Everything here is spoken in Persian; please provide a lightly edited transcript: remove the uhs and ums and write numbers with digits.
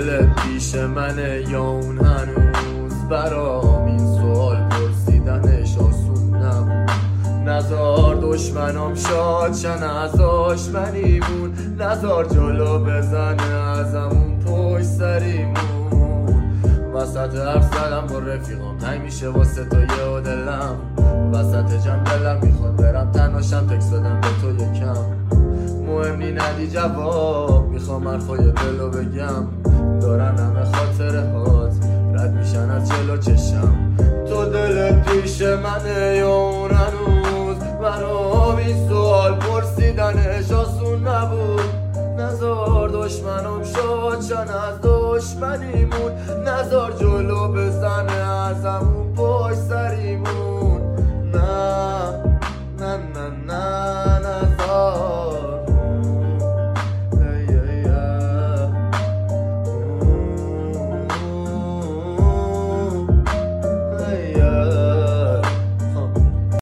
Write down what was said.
دلت پیش منه یا اون هنوز برام این سوال پرسیدنش آسون نبود. نزار دشمنام شاد شن از آشمنیمون، نزار جلو بزنه ازمون پشت سریمون. وسط حرف زدم با رفیقام تنگ میشه واسه تو یه دلم، وسط جمع دلم میخواد برم تنهاشم تکس دادم به تو یکم. مهمی ندی جواب میخوام حرفای دلو بگم، دارن همه خاطره هات رد میشن از جلو چشم. تو دلت پیش منه یا اون هنوز برام این سوال پرسیدنش آسون نبود. نزار دشمنم شاد شن از دشمنیمون، نزار جلو بزنه ازمون